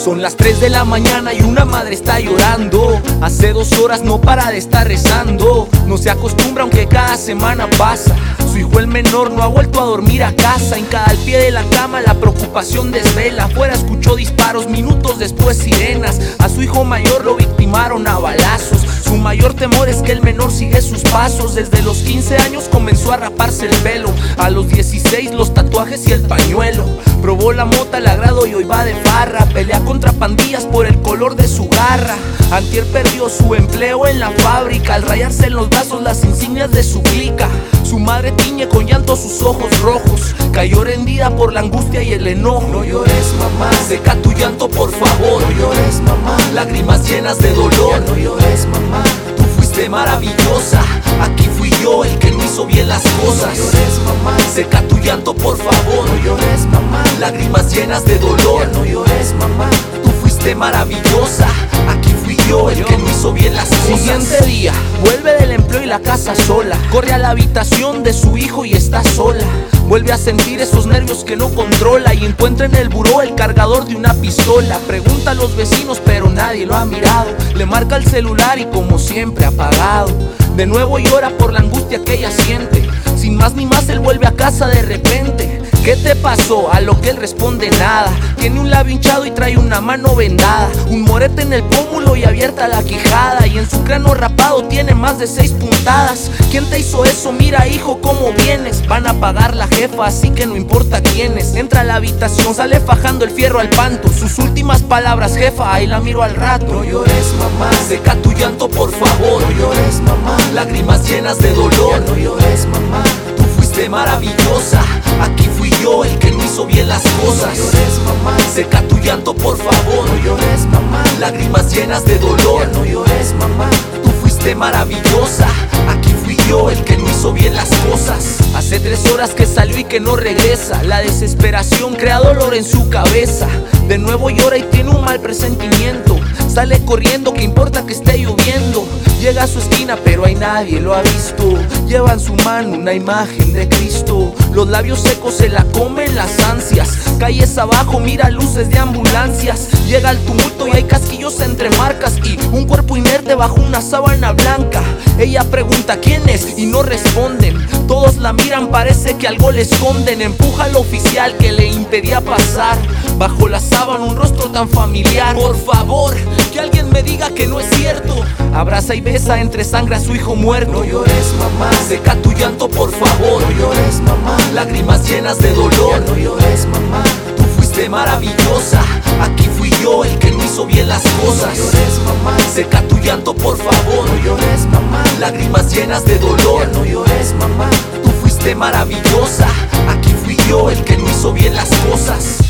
Son las 3 de la mañana y una madre está llorando. Hace 2 horas no para de estar rezando. No se acostumbra aunque cada semana pasa. Su hijo el menor no ha vuelto a dormir a casa. Hincada al pie de la cama la preocupación desvela. Afuera escuchó disparos, minutos después sirenas. A su hijo mayor lo victimaron a balazos. Su mayor temor es que el menor sigue sus pasos. Desde los 15 años comenzó a raparse el pelo. A los 16 los tatuajes y el pañuelo. Probó la mota, le agradó y hoy va de farra. Pelea contra pandillas por el color de su garra. Antier perdió su empleo en la fábrica al rayarse en los brazos las insignias de su clica. Su madre tiñe con llanto sus ojos rojos. Cayó rendida por la angustia y el enojo. No llores, mamá, seca tu llanto por favor. No llores, mamá, lágrimas llenas de dolor. No llores, mamá, tú fuiste maravillosa. Aquí fui yo el que no hizo bien las cosas. No llores, mamá, seca tu llanto por favor. No llores, mamá, lágrimas llenas de dolor. No llores, mamá, tú fuiste maravillosa. Aquí fui yo el que no hizo bien las cosas. Siguiente día, vuelve del empleo y la casa sola. Corre a la habitación de su hijo y está sola. Vuelve a sentir esos nervios que no controla y encuentra en el buró el cargador de una pistola. Pregunta a los vecinos pero nadie lo ha mirado. Le marca el celular y como siempre apagado. De nuevo llora por la angustia que ella siente. Sin más ni más él vuelve a casa de repente. ¿Qué te pasó? A lo que él responde nada. Tiene un labio hinchado y trae una mano vendada. Un morete en el pómulo y abierta la quijada. Y en su cráneo rapado tiene más de 6 puntadas. ¿Quién te hizo eso? Mira hijo cómo vienes. Van a pagar la jefa así que no importa quiénes. Entra a la habitación, sale fajando el fierro al panto. Sus últimas palabras: jefa, ahí la miro al rato. No llores mamá, seca tu llanto por favor. No llores mamá, lágrimas llenas de dolor. No llores mamá, tú fuiste maravillosa. Aquí fui yo el que no hizo bien las cosas. No llores mamá, seca tu llanto por favor. No llores mamá, lágrimas llenas de dolor. No llores mamá, tú fuiste maravillosa. Aquí fui yo el que no hizo bien las cosas. Hace 3 horas que salió y que no regresa. La desesperación crea dolor en su cabeza. De nuevo llora y tiene un mal presentimiento. Sale corriendo, que importa que esté lloviendo. Llega a su esquina pero ahí nadie lo ha visto. Lleva en su mano una imagen de Cristo. Los labios secos se la comen las ansias. Calles abajo mira luces de ambulancias. Llega el tumulto y hay casquillos entre marcas. Y un cuerpo inerte bajo una sábana blanca. Ella pregunta quién es y no responden. Todos la miran, parece que algo le esconden. Empuja al oficial que le impedía pasar. Bajo la sábana un rostro tan familiar. Por favor, que alguien me diga que no es cierto. Abraza y besa entre sangre a su hijo muerto. No llores mamá, seca tu llanto por favor. No llores mamá, lágrimas llenas de dolor. No llores mamá, tú fuiste maravillosa. Aquí fui yo el que no hizo bien las cosas. No llores mamá, seca tu llanto por favor. No llores mamá, lágrimas llenas de dolor. No llores mamá, tú fuiste maravillosa. Aquí fui yo el que no hizo bien las cosas.